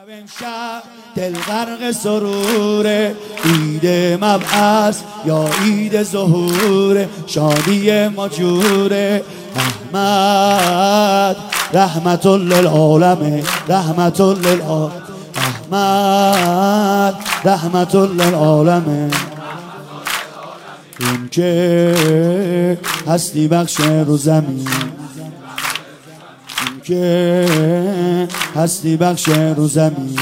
امشب دل غرق سرور عید مبعث یا عید ظهور شادی مجور احمد رحمت للعالمین احمد رحمت للعالمین این که هستی بخش رو زمین که هستی بخش رو زمین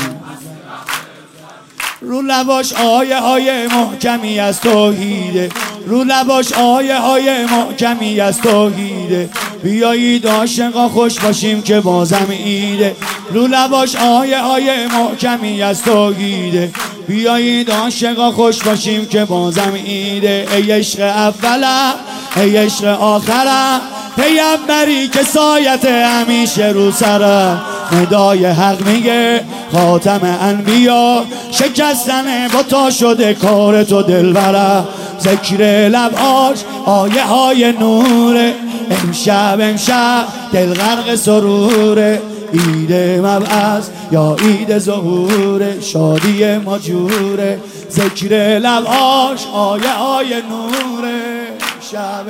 رو لباش آیه های محکمی از توحیده رو لباش آیه های محکمی از توحیده بیایید عاشقا خوش باشیم که بازم عیده رو لباش آیه های محکمی از توحیده بیایید عاشقا خوش باشیم که بازم عیده ای عشق اوله ای عشق آخره پیامبری که سایت همیشه رو سره ندای حق میگه خاتم انبیا شکستن بتا شده کار تو دلبره ذکر لباش آیه های نوره امشب دل غرق سروره عید مبعث یا عید ظهور شادی مجوره ذکر لباش آیه های نوره شب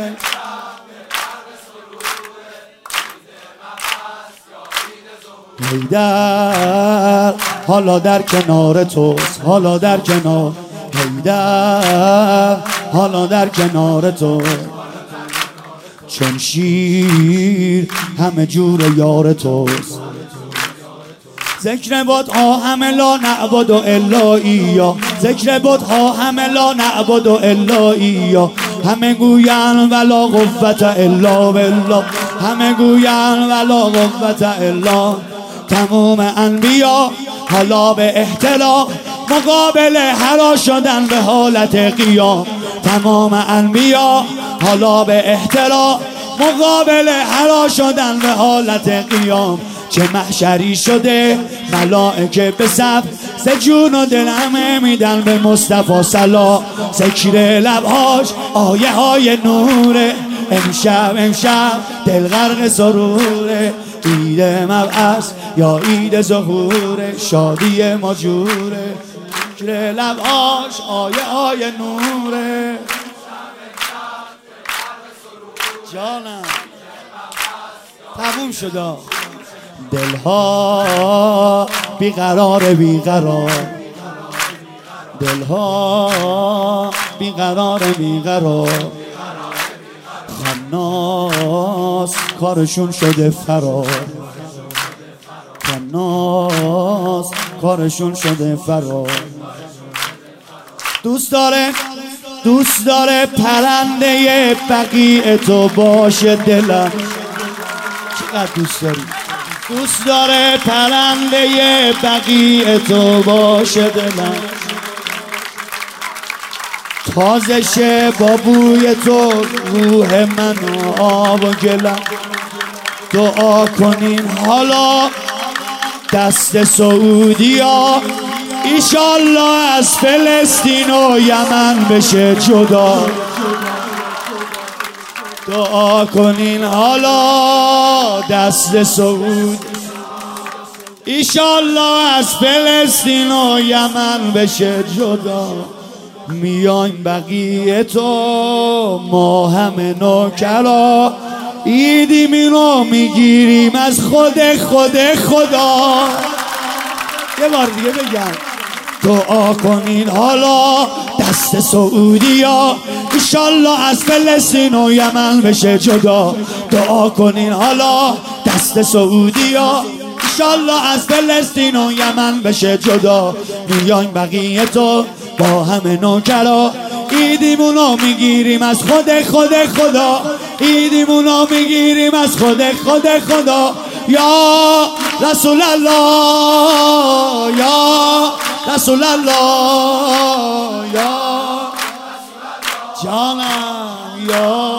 حیدر حالا در کنار توست حالا در کنار حیدر حالا در کنار تو چون شیر همه جور یار توست ذکر بت‌ها همه لا نعبد الا ایا ذکر بت‌ها همه لا نعبد الا ایا همه گوین ولا قوت الا بالله همه گوین ولا قوت الا تمام انبیا حالا به احتراق مقابل هرا شدن به حالت قیام تمام انبیا حالا به احتراق مقابل هرا شدن به حالت قیام چه محشری شده ملائکه به صف جون و دل همه میدن به مصطفی سلام ذکر لبهاش آیه های نوره امشب دل غرق سروره عید مبعث یا عید ظهور شادی مجوره ذکر لبهاش آیه های نوره جانم تموم شده دلها بیقرار دلها بیقرار خناس کارشون شده فرار خناس کارشون شده فرار دوست داره پرنده بقیع تو باشه دلم چقدر دوست داری دوست داره پرنده بقیع تو باشه دلم تازشه با بوی تو روح من و آب و گلم دعا کنین حالا دست سعودیا ایشالله از فلسطین و یمن بشه جدا دعا کنین حالا دست سعود ایشالله از فلسطین و یمن بشه جدا میایم بقیه تو ما همه نوکرا عیدیم اینو میگیریم از خود خدا یه بار دیگه بگم دعا کنین حالا دست سعودیا ایشالله از فلسطین و یمن بشه جدا دعا کنین حالا دست سعودیا ایشالله از فلسطین و یمن بشه جدا میایم بقیه تو با همه نوکرا عیدیمونو میگیریم از خود خدا عیدیمونو میگیریم از خود خدا یا رسول الله یا رسول الله یا جانم یا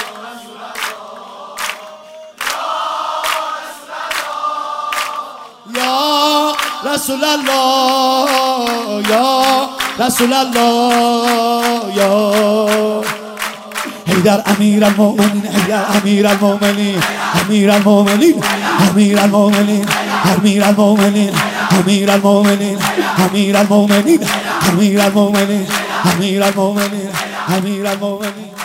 رسول الله یا رسول الله یا حیدر امیر المؤمنین حیدر امیر المؤمنین امیر المؤمنین امیر المؤمنین امیر المؤمنین امیر المؤمنین امیر المؤمنین امیر المؤمنین امیر المؤمنین امیر المؤمنین